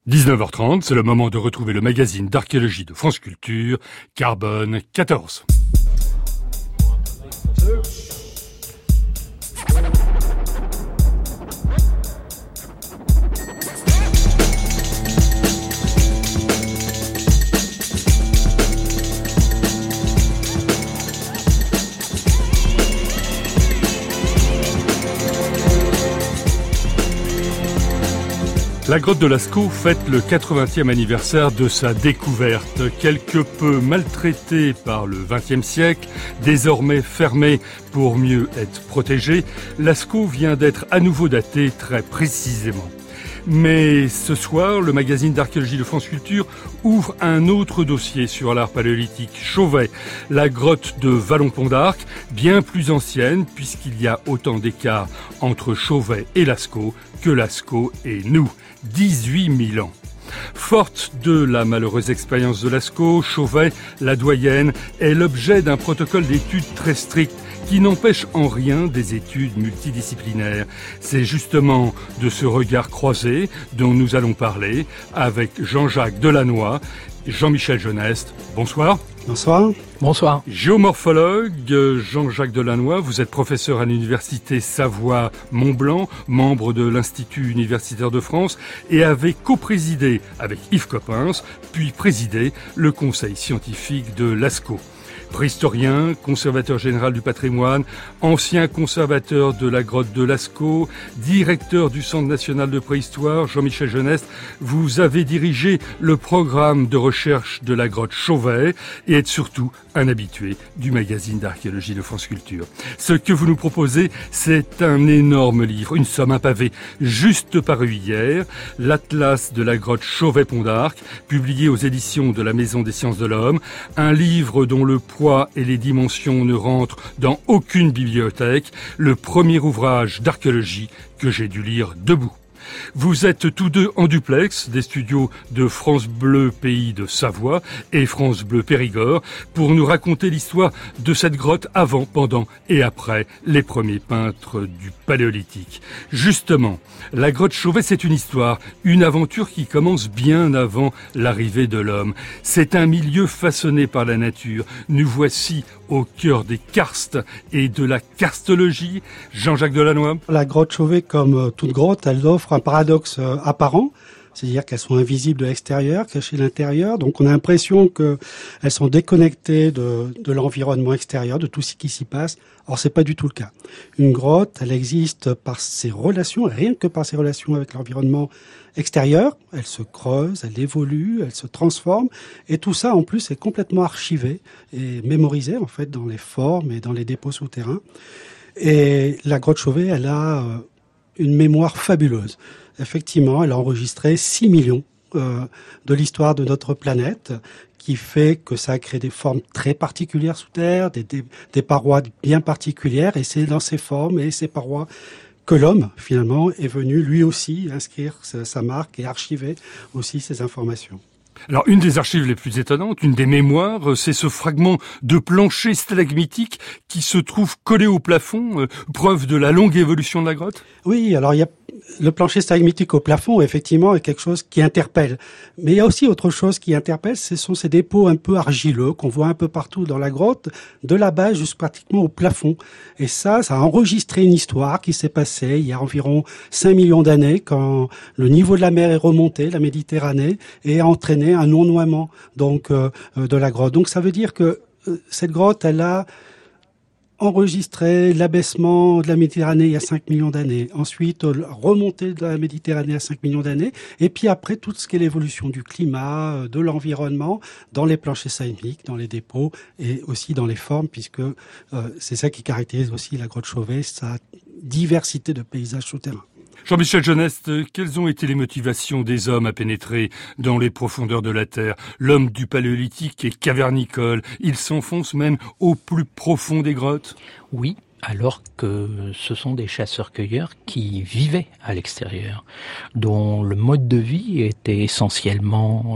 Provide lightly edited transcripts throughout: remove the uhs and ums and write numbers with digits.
19h30, c'est le moment de retrouver le magazine d'archéologie de France Culture, Carbone 14. La grotte de Lascaux fête le 80e anniversaire de sa découverte. Quelque peu maltraitée par le XXe siècle, désormais fermée pour mieux être protégée, Lascaux vient d'être à nouveau datée très précisément. Mais ce soir, le magazine d'archéologie de France Culture ouvre un autre dossier sur l'art paléolithique, Chauvet, la grotte de Vallon-Pont d'Arc, bien plus ancienne puisqu'il y a autant d'écart entre Chauvet et Lascaux que Lascaux et nous, 18 000 ans. Forte de la malheureuse expérience de Lascaux, Chauvet, la doyenne, est l'objet d'un protocole d'études très strict qui n'empêche en rien des études multidisciplinaires. C'est justement de ce regard croisé dont nous allons parler avec Jean-Jacques Delannoy, Jean-Michel Geneste. Bonsoir. Bonsoir. Bonsoir. Géomorphologue, Jean-Jacques Delannoy, vous êtes professeur à l'université Savoie-Mont-Blanc, membre de l'Institut universitaire de France et avez coprésidé avec Yves Coppens, puis présidé le conseil scientifique de Lascaux. Préhistorien, conservateur général du patrimoine, ancien conservateur de la grotte de Lascaux, directeur du Centre national de préhistoire, Jean-Michel Geneste, vous avez dirigé le programme de recherche de la grotte Chauvet et êtes surtout un habitué du magazine d'archéologie de France Culture. Ce que vous nous proposez, c'est un énorme livre, une somme, un pavé, juste paru hier, l'Atlas de la grotte Chauvet-Pont d'Arc, publié aux éditions de la Maison des Sciences de l'Homme, un livre dont le poids et les dimensions ne rentrent dans aucune bibliothèque, le premier ouvrage d'archéologie que j'ai dû lire debout. Vous êtes tous deux en duplex des studios de France Bleu Pays de Savoie et France Bleu Périgord pour nous raconter l'histoire de cette grotte avant, pendant et après les premiers peintres du Paléolithique. Justement, la grotte Chauvet, c'est une histoire, une aventure qui commence bien avant l'arrivée de l'homme. C'est un milieu façonné par la nature. Nous voici au cœur des karstes et de la karstologie. Jean-Jacques Delannoy. La grotte Chauvet, comme toute grotte, elle offre un paradoxe apparent, c'est-à-dire qu'elles sont invisibles de l'extérieur, cachées de l'intérieur. Donc on a l'impression qu'elles sont déconnectées de l'environnement extérieur, de tout ce qui s'y passe. Or c'est pas du tout le cas. Une grotte, elle existe par ses relations, rien que par ses relations avec l'environnement extérieur. Elle se creuse, elle évolue, elle se transforme. Et tout ça, en plus, est complètement archivé et mémorisé, en fait, dans les formes et dans les dépôts souterrains. Et la grotte Chauvet, elle a une mémoire fabuleuse. Effectivement, elle a enregistré 6 millions de l'histoire de notre planète, qui fait que ça a créé des formes très particulières sous terre, des parois bien particulières, et c'est dans ces formes et ces parois que l'homme, finalement, est venu lui aussi inscrire sa marque et archiver aussi ces informations. Alors, une des archives les plus étonnantes, une des mémoires, c'est ce fragment de plancher stalagmitique qui se trouve collé au plafond, preuve de la longue évolution de la grotte. Oui, alors il y a le plancher stalagmitique au plafond, effectivement, est quelque chose qui interpelle. Mais il y a aussi autre chose qui interpelle, ce sont ces dépôts un peu argileux qu'on voit un peu partout dans la grotte, de la base jusqu'à pratiquement au plafond. Et ça a enregistré une histoire qui s'est passée il y a environ 5 millions d'années, quand le niveau de la mer est remonté, la Méditerranée, et a entraîné un non-noiement de la grotte. Donc ça veut dire que cette grotte, elle a enregistré l'abaissement de la Méditerranée il y a 5 millions d'années, ensuite remontée de la Méditerranée à 5 millions d'années, et puis après tout ce qui est l'évolution du climat, de l'environnement, dans les planchers stalagmiques, dans les dépôts et aussi dans les formes, puisque c'est ça qui caractérise aussi la grotte Chauvet, sa diversité de paysages souterrains. Jean-Michel Geneste, quelles ont été les motivations des hommes à pénétrer dans les profondeurs de la Terre? L'homme du Paléolithique est cavernicole, il s'enfonce même au plus profond des grottes. Oui, alors que ce sont des chasseurs-cueilleurs qui vivaient à l'extérieur, dont le mode de vie était essentiellement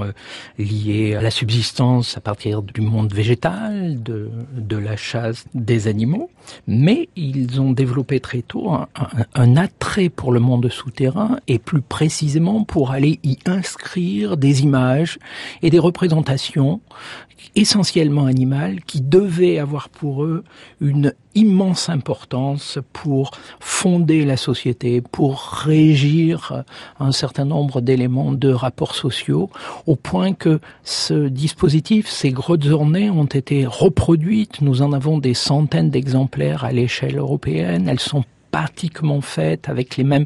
lié à la subsistance à partir du monde végétal, de la chasse des animaux, mais ils ont développé très tôt un attrait pour le monde souterrain et plus précisément pour aller y inscrire des images et des représentations essentiellement animales qui devaient avoir pour eux une immense importance pour fonder la société, pour régir un certain nombre d'éléments de rapports sociaux, au point que ce dispositif, ces grottes ornées ont été reproduites. Nous en avons des centaines d'exemplaires à l'échelle européenne. Elles sont pratiquement faites avec les mêmes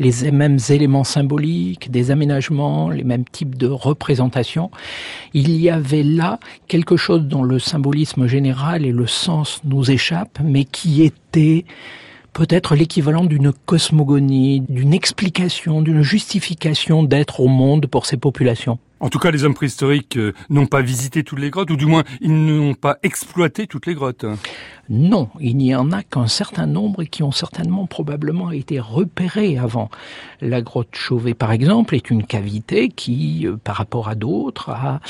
éléments symboliques, des aménagements, les mêmes types de représentations. Il y avait là quelque chose dont le symbolisme général et le sens nous échappent, mais qui était peut-être l'équivalent d'une cosmogonie, d'une explication, d'une justification d'être au monde pour ces populations. En tout cas, les hommes préhistoriques n'ont pas visité toutes les grottes, ou du moins, ils n'ont pas exploité toutes les grottes. Non, il n'y en a qu'un certain nombre qui ont certainement probablement été repérés avant. La grotte Chauvet, par exemple, est une cavité qui, par rapport à d'autres, a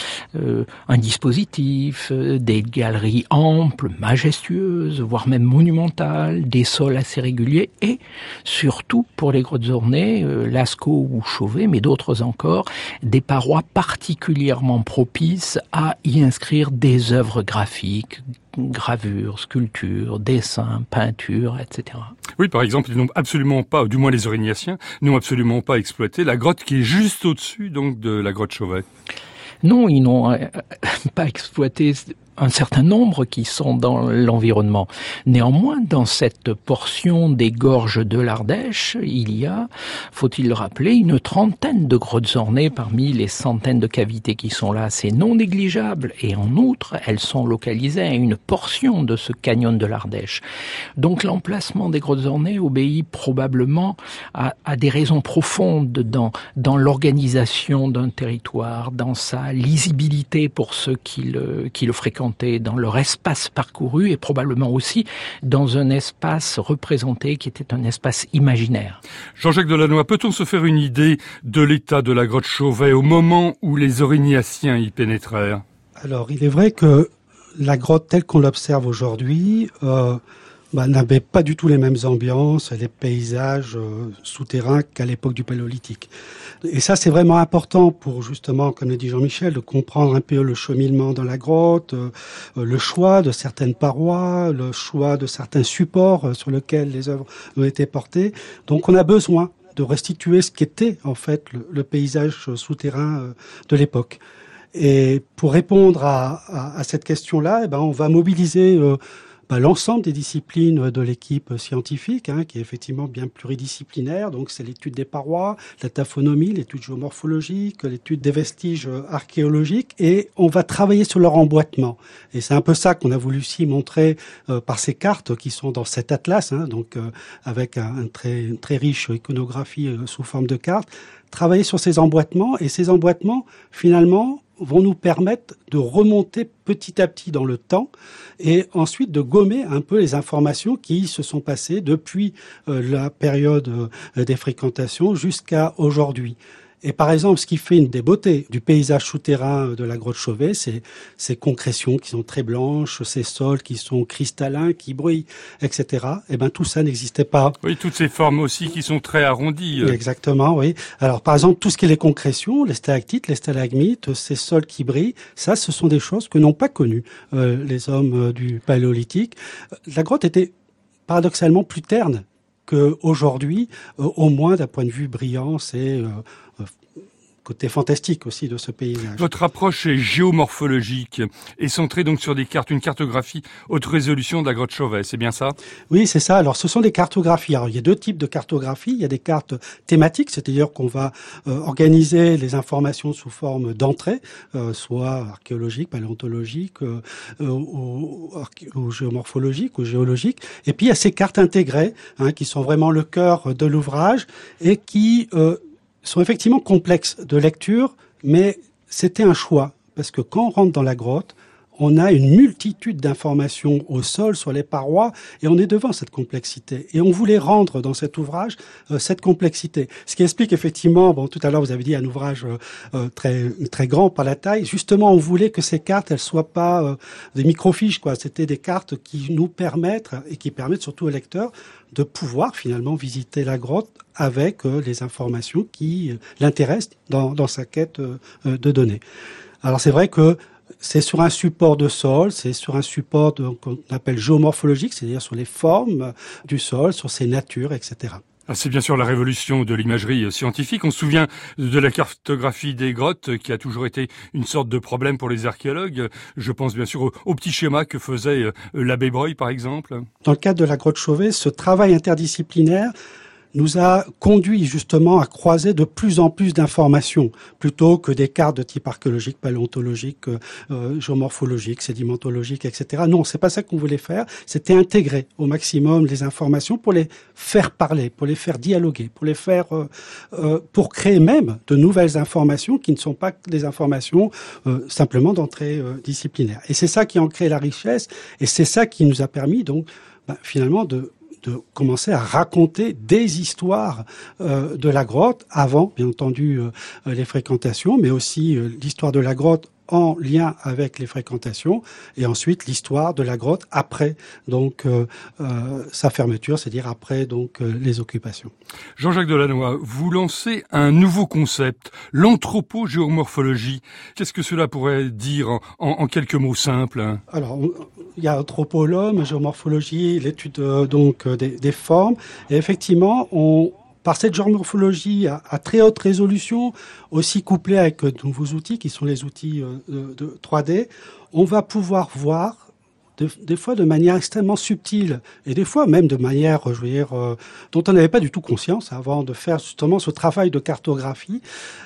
un dispositif, des galeries amples, majestueuses, voire même monumentales, des sols assez réguliers et, surtout, pour les grottes ornées, Lascaux ou Chauvet, mais d'autres encore, des parois particulièrement propices à y inscrire des œuvres graphiques, gravures, sculptures, dessins, peintures, etc. Oui, par exemple, ils n'ont absolument pas, ou du moins les Aurignaciens, n'ont absolument pas exploité la grotte qui est juste au-dessus donc de la grotte Chauvet. Non, ils n'ont pas exploité un certain nombre qui sont dans l'environnement. Néanmoins, dans cette portion des gorges de l'Ardèche, il y a, faut-il le rappeler, une trentaine de grottes ornées parmi les centaines de cavités qui sont là. C'est non négligeable. Et en outre, elles sont localisées à une portion de ce canyon de l'Ardèche. Donc l'emplacement des grottes ornées obéit probablement à des raisons profondes dans l'organisation d'un territoire, dans sa lisibilité pour ceux qui le fréquentent, dans leur espace parcouru et probablement aussi dans un espace représenté qui était un espace imaginaire. Jean-Jacques Delannoy, peut-on se faire une idée de l'état de la grotte Chauvet au moment où les Aurignaciens y pénétrèrent ? Alors, il est vrai que la grotte telle qu'on l'observe aujourd'hui n'avait pas du tout les mêmes ambiances, les paysages souterrains qu'à l'époque du Paléolithique. Et ça, c'est vraiment important pour justement, comme le dit Jean-Michel, de comprendre un peu le cheminement dans la grotte, le choix de certaines parois, le choix de certains supports sur lesquels les œuvres ont été portées. Donc, on a besoin de restituer ce qu'était en fait le paysage souterrain de l'époque. Et pour répondre à cette question-là, on va mobiliser l'ensemble des disciplines de l'équipe scientifique, qui est effectivement bien pluridisciplinaire. Donc, c'est l'étude des parois, la taphonomie, l'étude géomorphologique, l'étude des vestiges archéologiques. Et on va travailler sur leur emboîtement. Et c'est un peu ça qu'on a voulu aussi montrer par ces cartes qui sont dans cet atlas, avec une très riche iconographie sous forme de cartes. Travailler sur ces emboîtements. Et ces emboîtements, finalement, vont nous permettre de remonter petit à petit dans le temps et ensuite de gommer un peu les informations qui se sont passées depuis la période des fréquentations jusqu'à aujourd'hui. Et par exemple, ce qui fait une des beautés du paysage souterrain de la grotte Chauvet, c'est ces concrétions qui sont très blanches, ces sols qui sont cristallins, qui brillent, etc. Tout ça n'existait pas. Oui, toutes ces formes aussi qui sont très arrondies. Exactement, oui. Alors, par exemple, tout ce qui est les concrétions, les stalactites, les stalagmites, ces sols qui brillent, ça, ce sont des choses que n'ont pas connues les hommes du Paléolithique. La grotte était paradoxalement plus terne qu'aujourd'hui, au moins d'un point de vue brillance et côté fantastique aussi de ce paysage. Votre approche est géomorphologique et centrée donc sur des cartes, une cartographie haute résolution de la grotte Chauvet, c'est bien ça ? Oui, c'est ça. Alors, ce sont des cartographies. Alors, il y a deux types de cartographies. Il y a des cartes thématiques, c'est-à-dire qu'on va organiser les informations sous forme d'entrées, soit archéologiques, paléontologiques, ou géomorphologiques, ou géologiques. Et puis, il y a ces cartes intégrées, qui sont vraiment le cœur de l'ouvrage et qui sont effectivement complexes de lecture, mais c'était un choix. Parce que quand on rentre dans la grotte, on a une multitude d'informations au sol, sur les parois, et on est devant cette complexité. Et on voulait rendre dans cet ouvrage cette complexité. Ce qui explique effectivement, tout à l'heure vous avez dit un ouvrage très très grand par la taille. Justement, on voulait que ces cartes, elles soient pas des microfiches, quoi. C'était des cartes qui nous permettent et qui permettent surtout au lecteur de pouvoir finalement visiter la grotte avec les informations qui l'intéressent dans sa quête de données. Alors c'est vrai que c'est sur un support de sol, c'est sur un support qu'on appelle géomorphologique, c'est-à-dire sur les formes du sol, sur ses natures, etc. C'est bien sûr la révolution de l'imagerie scientifique. On se souvient de la cartographie des grottes qui a toujours été une sorte de problème pour les archéologues. Je pense bien sûr au petit schéma que faisait l'abbé Breuil, par exemple. Dans le cadre de la grotte Chauvet, ce travail interdisciplinaire nous a conduit justement à croiser de plus en plus d'informations, plutôt que des cartes de type archéologique, paléontologique, géomorphologique, sédimentologique, etc. Non, c'est pas ça qu'on voulait faire. C'était intégrer au maximum les informations pour les faire parler, pour les faire dialoguer, pour les faire, pour créer même de nouvelles informations qui ne sont pas des informations simplement d'entrée disciplinaire. Et c'est ça qui en crée la richesse, et c'est ça qui nous a permis donc finalement de commencer à raconter des histoires de la grotte avant, bien entendu, les fréquentations, mais aussi l'histoire de la grotte en lien avec les fréquentations, et ensuite l'histoire de la grotte après donc sa fermeture, c'est-à-dire après donc les occupations. Jean-Jacques Delannoy, vous lancez un nouveau concept, l'anthropogéomorphologie. Qu'est-ce que cela pourrait dire en quelques mots simples? Alors, il y a anthropo, l'homme, géomorphologie, l'étude donc des formes, et effectivement, par cette géomorphologie à très haute résolution, aussi couplée avec de nouveaux outils qui sont les outils de 3D, on va pouvoir voir des fois de manière extrêmement subtile et des fois même de manière, je veux dire, dont on n'avait pas du tout conscience avant de faire justement ce travail de cartographie,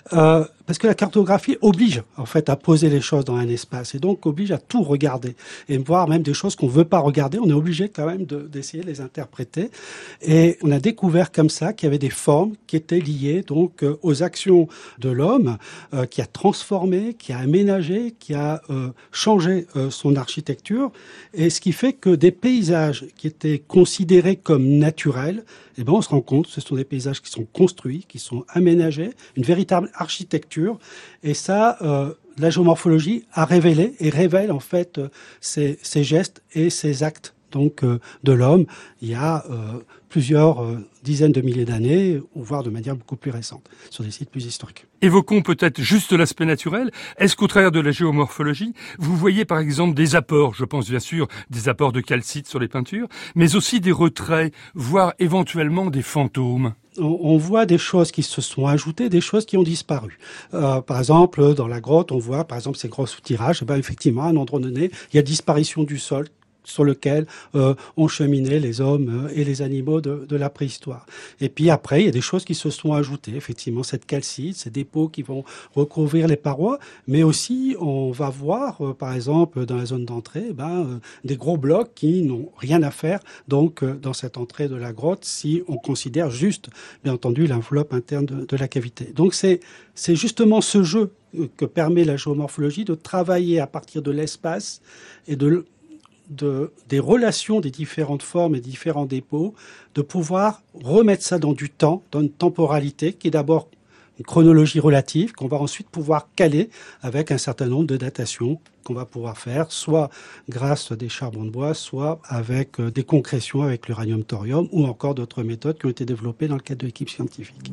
parce que la cartographie oblige en fait à poser les choses dans un espace et donc oblige à tout regarder et voir même des choses qu'on veut pas regarder, on est obligé quand même d'essayer de les interpréter. Et on a découvert comme ça qu'il y avait des formes qui étaient liées donc aux actions de l'homme, qui a transformé, qui a aménagé, qui a changé son architecture. Et ce qui fait que des paysages qui étaient considérés comme naturels, eh ben on se rend compte que ce sont des paysages qui sont construits, qui sont aménagés, une véritable architecture. Et ça, la géomorphologie a révélé et révèle en fait ces gestes et ces actes donc de l'homme il y a plusieurs dizaines de milliers d'années, ou voire de manière beaucoup plus récente, sur des sites plus historiques. Évoquons peut-être juste l'aspect naturel. Est-ce qu'au travers de la géomorphologie, vous voyez par exemple des apports, je pense bien sûr des apports de calcite sur les peintures, mais aussi des retraits, voire éventuellement des fantômes? On voit des choses qui se sont ajoutées, des choses qui ont disparu. Par exemple, dans la grotte, on voit par exemple ces gros soutirages. Effectivement, à un endroit donné, il y a disparition du sol sur lequel ont cheminé les hommes et les animaux de la préhistoire. Et puis après, il y a des choses qui se sont ajoutées. Effectivement, cette calcite, ces dépôts qui vont recouvrir les parois, mais aussi on va voir, par exemple, dans la zone d'entrée, des gros blocs qui n'ont rien à faire donc dans cette entrée de la grotte si on considère juste, bien entendu, l'enveloppe interne de la cavité. Donc c'est justement ce jeu que permet la géomorphologie de travailler à partir de l'espace et des relations des différentes formes et différents dépôts, de pouvoir remettre ça dans du temps, dans une temporalité qui est d'abord une chronologie relative, qu'on va ensuite pouvoir caler avec un certain nombre de datations qu'on va pouvoir faire, soit grâce à des charbons de bois, soit avec des concrétions avec l'uranium-thorium, ou encore d'autres méthodes qui ont été développées dans le cadre de l'équipe scientifique.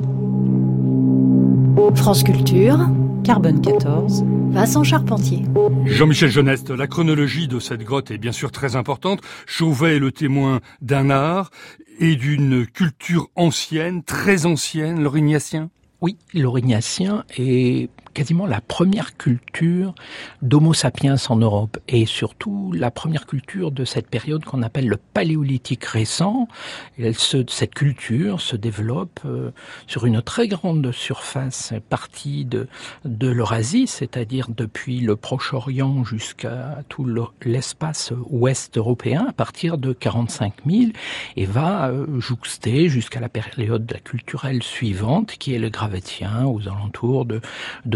France Culture, Carbone 14, Vincent Charpentier. Jean-Michel Geneste, la chronologie de cette grotte est bien sûr très importante. Chauvet est le témoin d'un art et d'une culture ancienne, très ancienne, l'Aurignacien. Oui, l'Aurignacien est quasiment la première culture d'Homo sapiens en Europe et surtout la première culture de cette période qu'on appelle le paléolithique récent. Cette culture se développe sur une très grande surface partie de l'Eurasie, c'est-à-dire depuis le Proche-Orient jusqu'à tout l'espace ouest européen à partir de 45 000 et va jouxter jusqu'à la période culturelle suivante qui est le Gravettien aux alentours de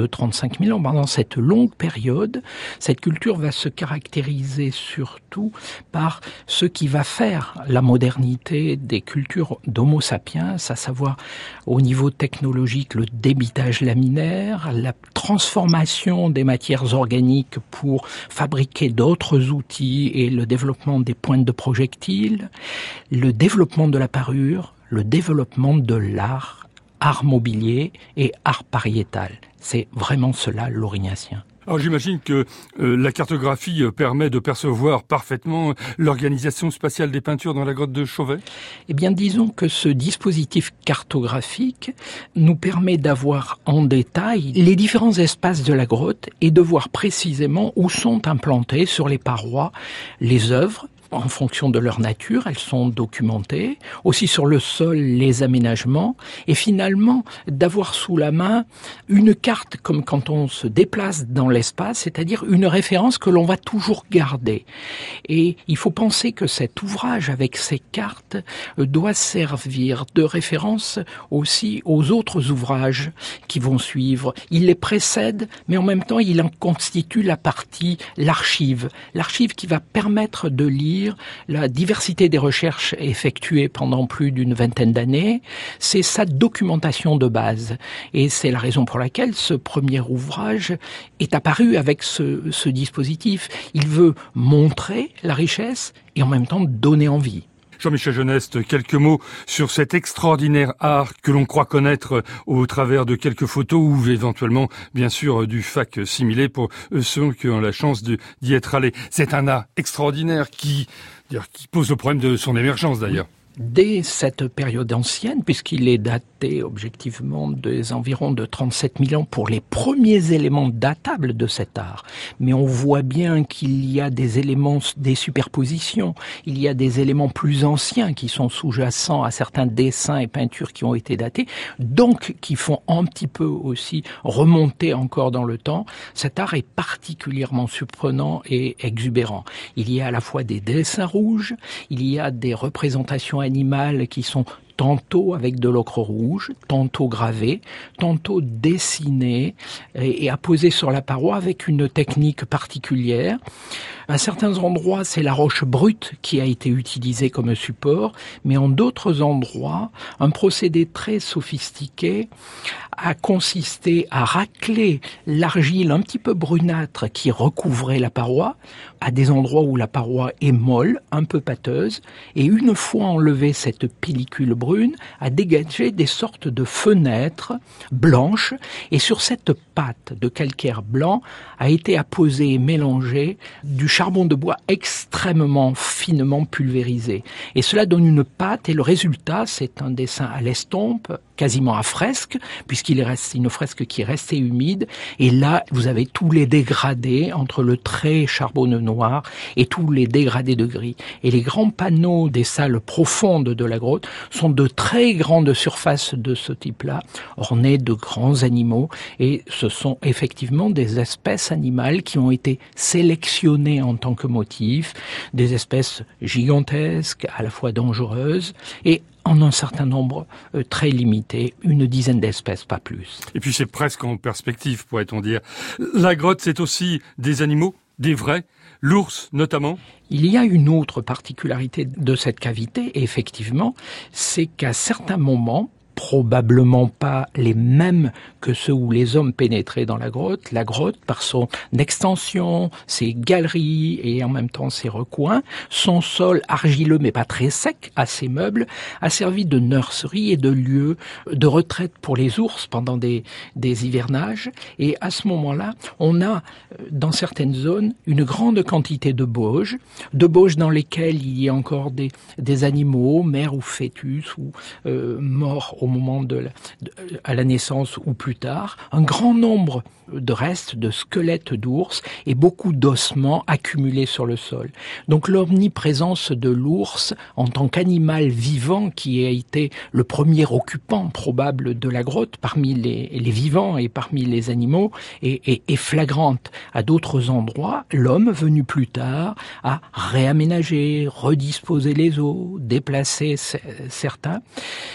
de 35 000 ans. Pendant cette longue période, cette culture va se caractériser surtout par ce qui va faire la modernité des cultures d'Homo sapiens, à savoir au niveau technologique le débitage laminaire, la transformation des matières organiques pour fabriquer d'autres outils et le développement des pointes de projectiles, le développement de la parure, le développement de l'art, art mobilier et art pariétal. C'est vraiment cela l'Aurignacien. Alors j'imagine que la cartographie permet de percevoir parfaitement l'organisation spatiale des peintures dans la grotte de Chauvet. Eh bien, disons que ce dispositif cartographique nous permet d'avoir en détail les différents espaces de la grotte et de voir précisément où sont implantées sur les parois les œuvres. En fonction de leur nature, elles sont documentées, aussi sur le sol les aménagements, et finalement d'avoir sous la main une carte comme quand on se déplace dans l'espace, c'est-à-dire une référence que l'on va toujours garder. Et il faut penser que cet ouvrage avec ces cartes doit servir de référence aussi aux autres ouvrages qui vont suivre. Il les précède, mais en même temps il en constitue la partie, l'archive qui va permettre de lire la diversité des recherches effectuées pendant plus d'une vingtaine d'années, c'est sa documentation de base. Et c'est la raison pour laquelle ce premier ouvrage est apparu avec ce dispositif. Il veut montrer la richesse et en même temps donner envie. Jean-Michel Geneste, quelques mots sur cet extraordinaire art que l'on croit connaître au travers de quelques photos ou éventuellement, bien sûr, du fac-similé pour ceux qui ont la chance d'y être allés. C'est un art extraordinaire qui pose le problème de son émergence d'ailleurs. Dès cette période ancienne, puisqu'il est daté objectivement des environs de 37 000 ans pour les premiers éléments datables de cet art. Mais on voit bien qu'il y a des éléments, des superpositions, il y a des éléments plus anciens qui sont sous-jacents à certains dessins et peintures qui ont été datés, donc qui font un petit peu aussi remonter encore dans le temps. Cet art est particulièrement surprenant et exubérant. Il y a à la fois des dessins rouges, il y a des représentations animales qui sont tantôt avec de l'ocre rouge, tantôt gravées, tantôt dessinées et apposées sur la paroi avec une technique particulière. À certains endroits, c'est la roche brute qui a été utilisée comme support, mais en d'autres endroits, un procédé très sophistiqué a consisté à racler l'argile un petit peu brunâtre qui recouvrait la paroi, à des endroits où la paroi est molle, un peu pâteuse, et une fois enlevée cette pellicule brune, à dégager des sortes de fenêtres blanches, et sur cette pâte de calcaire blanc a été apposé et mélangé du charbon de bois extrêmement finement pulvérisé. Et cela donne une pâte, et le résultat, c'est un dessin à l'estompe, quasiment à fresque, puisqu'il reste une fresque qui est restée humide, et là, vous avez tous les dégradés entre le trait charbonneux noir et tous les dégradés de gris. Et les grands panneaux des salles profondes de la grotte sont de très grandes surfaces de ce type-là, ornées de grands animaux, et ce sont effectivement des espèces animales qui ont été sélectionnées en tant que motif, des espèces gigantesques, à la fois dangereuses, et en un certain nombre très limité, une dizaine d'espèces, pas plus. Et puis c'est presque en perspective, pourrait-on dire. La grotte, c'est aussi des animaux, des vrais, l'ours notamment. Il y a une autre particularité de cette cavité, effectivement, c'est qu'à certains moments, probablement pas les mêmes que ceux où les hommes pénétraient dans la grotte, par son extension, ses galeries et en même temps ses recoins, son sol argileux mais pas très sec, assez meuble, a servi de nurserie et de lieu de retraite pour les ours pendant des hivernages. Et à ce moment-là, on a dans certaines zones une grande quantité de bauges dans lesquelles il y a encore des animaux, mères ou fœtus ou morts au moment à la naissance ou plus tard, un grand nombre de restes, de squelettes d'ours et beaucoup d'ossements accumulés sur le sol. Donc l'omniprésence de l'ours en tant qu'animal vivant qui a été le premier occupant probable de la grotte parmi les vivants et parmi les animaux est flagrante. À d'autres endroits, l'homme venu plus tard a réaménagé, redisposé les os, déplacé certains.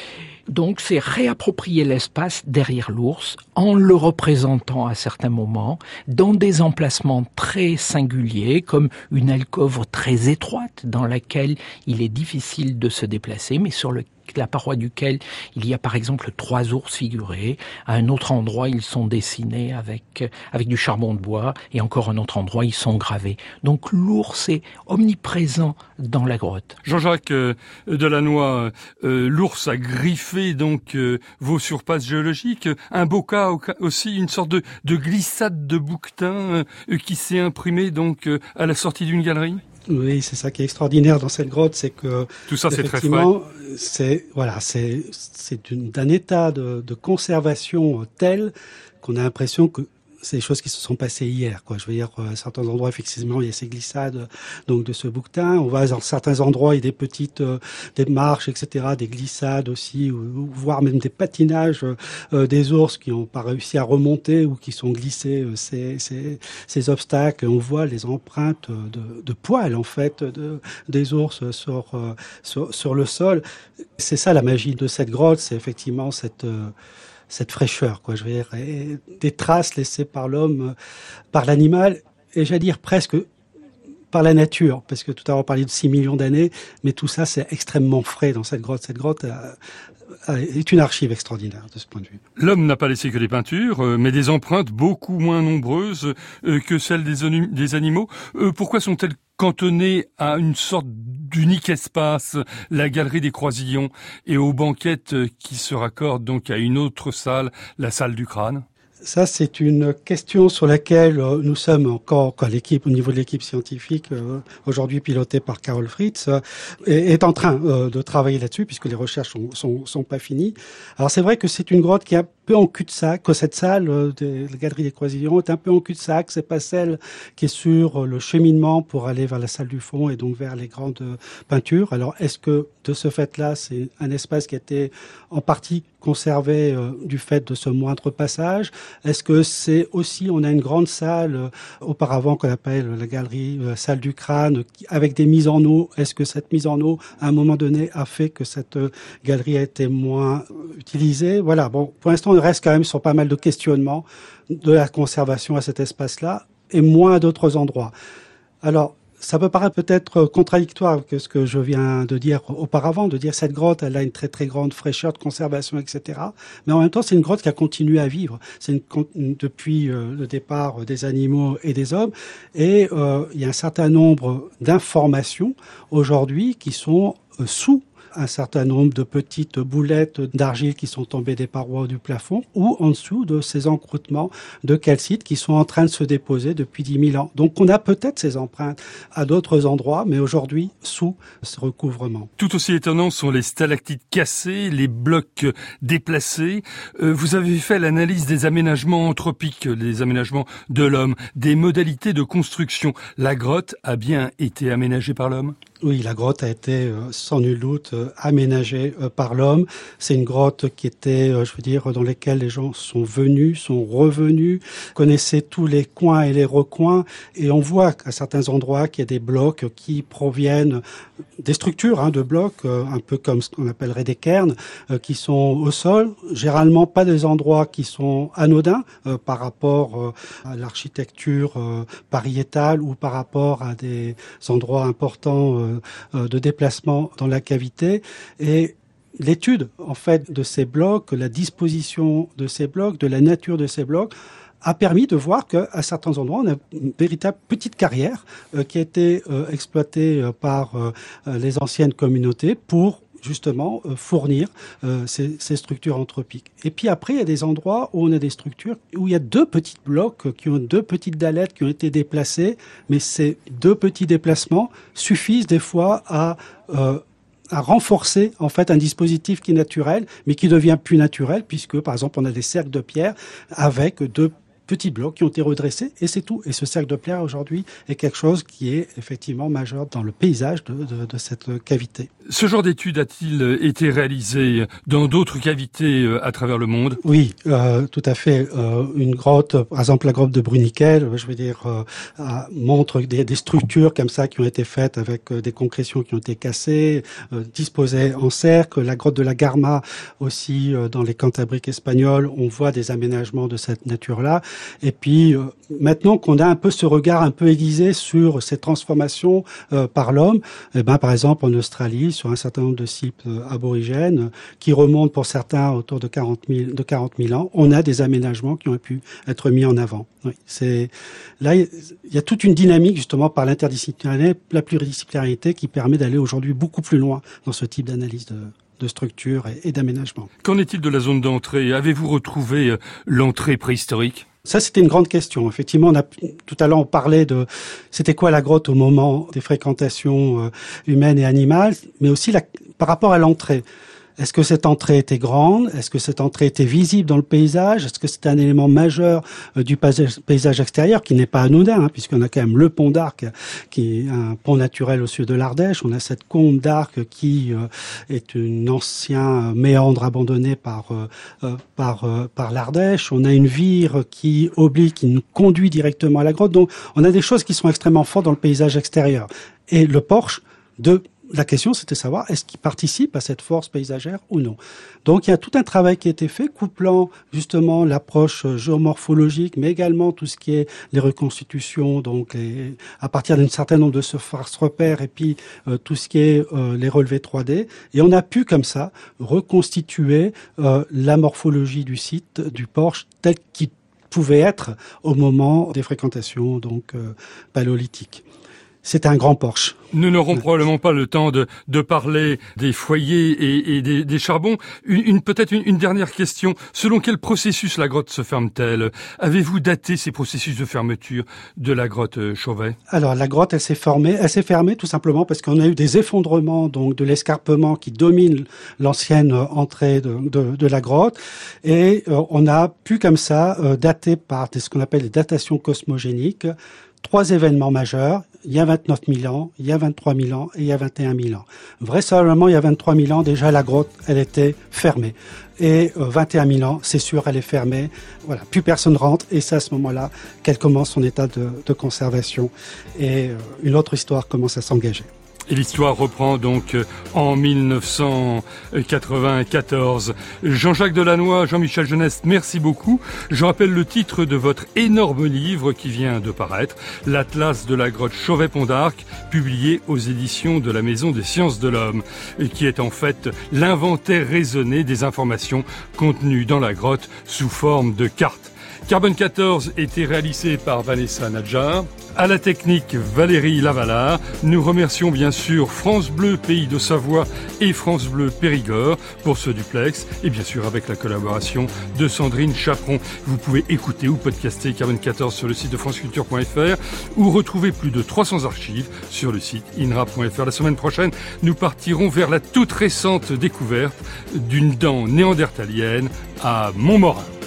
Donc c'est réapproprier l'espace derrière l'ours en le représentant à certains moments dans des emplacements très singuliers comme une alcôve très étroite dans laquelle il est difficile de se déplacer mais sur la paroi duquel il y a par exemple 3 ours figurés. À un autre endroit, ils sont dessinés avec du charbon de bois et encore un autre endroit, ils sont gravés. Donc l'ours est omniprésent dans la grotte. Jean-Jacques Delannoy, l'ours a griffé donc vos surfaces géologiques. Un boca aussi, une sorte de glissade de bouquetin qui s'est imprimé donc à la sortie d'une galerie. Oui, c'est ça qui est extraordinaire dans cette grotte, c'est que tout ça c'est très frais. C'est d'un état de conservation tel qu'on a l'impression que c'est des choses qui se sont passées hier, quoi. Je veux dire, à certains endroits, effectivement, il y a ces glissades, donc, de ce bouquetin. On va dans certains endroits, il y a des petites, des marches, etc., des glissades aussi, ou voire même des patinages, des ours qui n'ont pas réussi à remonter ou qui sont glissés, ces obstacles. On voit les empreintes de poils, en fait, des ours sur le sol. C'est ça la magie de cette grotte, c'est effectivement cette fraîcheur, quoi, je veux dire, et des traces laissées par l'homme, par l'animal, et j'allais dire presque par la nature, parce que tout à l'heure on parlait de 6 millions d'années, mais tout ça c'est extrêmement frais dans cette grotte. Cette grotte est une archive extraordinaire de ce point de vue. L'homme n'a pas laissé que des peintures, mais des empreintes beaucoup moins nombreuses que celles des animaux. Pourquoi sont-elles cantonnées à une sorte d'unique espace, la galerie des Croisillons, et aux banquettes qui se raccordent donc à une autre salle, la salle du crâne? Ça, c'est une question sur laquelle nous sommes encore, l'équipe, au niveau de l'équipe scientifique, aujourd'hui pilotée par Carol Fritz, est en train de travailler là-dessus, puisque les recherches sont pas finies. Alors c'est vrai que c'est une grotte qui est un peu en cul-de-sac, que cette salle de la Galerie des Croisillons est un peu en cul-de-sac. C'est pas celle qui est sur le cheminement pour aller vers la salle du fond et donc vers les grandes peintures. Alors est-ce que de ce fait-là, c'est un espace qui a été en partie conservé du fait de ce moindre passage? Est-ce que c'est aussi, on a une grande salle auparavant qu'on appelle la galerie, la salle du crâne, avec des mises en eau. Est-ce que cette mise en eau, à un moment donné, a fait que cette galerie a été moins utilisée? Voilà, bon, pour l'instant, on reste quand même sur pas mal de questionnements de la conservation à cet espace-là et moins à d'autres endroits. Alors, ça peut paraître peut-être contradictoire que ce que je viens de dire auparavant, de dire cette grotte, elle a une très très grande fraîcheur de conservation, etc. Mais en même temps, c'est une grotte qui a continué à vivre. C'est depuis le départ des animaux et des hommes. Et il y a un certain nombre d'informations aujourd'hui qui sont sous un certain nombre de petites boulettes d'argile qui sont tombées des parois ou du plafond, ou en dessous de ces encroûtements de calcite qui sont en train de se déposer depuis 10 000 ans. Donc on a peut-être ces empreintes à d'autres endroits, mais aujourd'hui sous ce recouvrement. Tout aussi étonnants sont les stalactites cassées, les blocs déplacés. Vous avez fait l'analyse des aménagements anthropiques, des aménagements de l'homme, des modalités de construction. La grotte a bien été aménagée par l'homme ? Oui, la grotte a été sans nul doute aménagée par l'homme. C'est une grotte qui était, dans laquelle les gens sont venus, sont revenus, connaissaient tous les coins et les recoins. Et on voit à certains endroits qu'il y a des blocs qui proviennent des structures de blocs, un peu comme ce qu'on appellerait des cairns, qui sont au sol. Généralement pas des endroits qui sont anodins par rapport à l'architecture pariétale ou par rapport à des endroits importants de déplacement dans la cavité. Et l'étude, en fait, de ces blocs, la disposition de ces blocs, de la nature de ces blocs, a permis de voir qu'à certains endroits, on a une véritable petite carrière qui a été exploitée par les anciennes communautés pour justement fournir ces structures anthropiques. Et puis après, il y a des endroits où on a des structures où il y a 2 petits blocs qui ont 2 petites dallettes qui ont été déplacées, mais ces 2 petits déplacements suffisent des fois à renforcer en fait un dispositif qui est naturel, mais qui devient plus naturel puisque par exemple on a des cercles de pierre avec 2 petits blocs qui ont été redressés et c'est tout. Et ce cercle Doppler aujourd'hui est quelque chose qui est effectivement majeur dans le paysage de cette cavité. Ce genre d'étude a-t-il été réalisé dans d'autres cavités à travers le monde? Oui, tout à fait. Une grotte, par exemple la grotte de Bruniquel, montre des structures comme ça qui ont été faites avec des concrétions qui ont été cassées, disposées en cercle. La grotte de la Garma aussi, dans les Cantabriques espagnols, on voit des aménagements de cette nature-là. Et puis, maintenant qu'on a un peu ce regard un peu aiguisé sur ces transformations par l'homme, par exemple en Australie, sur un certain nombre de sites aborigènes, qui remontent pour certains autour de 40 000 ans, on a des aménagements qui ont pu être mis en avant. Oui, là, il y a toute une dynamique justement par l'interdisciplinarité, la pluridisciplinarité qui permet d'aller aujourd'hui beaucoup plus loin dans ce type d'analyse de structure et d'aménagement. Qu'en est-il de la zone d'entrée? Avez-vous retrouvé l'entrée préhistorique? Ça, c'était une grande question. Effectivement, tout à l'heure, on parlait de c'était quoi la grotte au moment des fréquentations humaines et animales, mais aussi par rapport à l'entrée. Est-ce que cette entrée était grande? Est-ce que cette entrée était visible dans le paysage? Est-ce que c'est un élément majeur du paysage extérieur qui n'est pas anodin, puisqu'on a quand même le pont d'Arc, qui est un pont naturel au sud de l'Ardèche. On a cette combe d'Arc qui est un ancien méandre abandonné par l'Ardèche. On a une vire qui nous conduit directement à la grotte. Donc, on a des choses qui sont extrêmement fortes dans le paysage extérieur. Et le porche la question, c'était de savoir est-ce qu'il participe à cette force paysagère ou non. Donc, il y a tout un travail qui a été fait, couplant justement l'approche géomorphologique, mais également tout ce qui est les reconstitutions, donc à partir d'un certain nombre de surfaces repères, et puis tout ce qui est les relevés 3D. Et on a pu, comme ça, reconstituer la morphologie du site, du porche, tel qu'il pouvait être au moment des fréquentations donc paléolithiques. C'est un grand porche. Nous n'aurons probablement pas le temps de parler des foyers et des charbons. Peut-être une dernière question. Selon quel processus la grotte se ferme-t-elle? Avez-vous daté ces processus de fermeture de la grotte Chauvet? Alors, la grotte, elle s'est fermée tout simplement parce qu'on a eu des effondrements donc de l'escarpement qui domine l'ancienne entrée de la grotte. Et on a pu comme ça dater par ce qu'on appelle les datations cosmogéniques 3 événements majeurs. Il y a 29 000 ans, il y a 23 000 ans et il y a 21 000 ans. Vraisemblablement, il y a 23 000 ans, déjà la grotte, elle était fermée. Et 21 000 ans, c'est sûr, elle est fermée. Voilà, plus personne rentre et c'est à ce moment-là qu'elle commence son état de conservation. Et une autre histoire commence à s'engager. Et l'histoire reprend donc en 1994. Jean-Jacques Delannoy, Jean-Michel Geneste, merci beaucoup. Je rappelle le titre de votre énorme livre qui vient de paraître, l'Atlas de la grotte Chauvet-Pont d'Arc, publié aux éditions de la Maison des Sciences de l'Homme, et qui est en fait l'inventaire raisonné des informations contenues dans la grotte sous forme de cartes. Carbone 14 était réalisé par Vanessa Nadjar. À la technique, Valérie Lavalard. Nous remercions bien sûr France Bleu Pays de Savoie et France Bleu Périgord pour ce duplex. Et bien sûr avec la collaboration de Sandrine Chaperon. Vous pouvez écouter ou podcaster Carbone 14 sur le site de franceculture.fr ou retrouver plus de 300 archives sur le site inra.fr. La semaine prochaine, nous partirons vers la toute récente découverte d'une dent néandertalienne à Montmorin.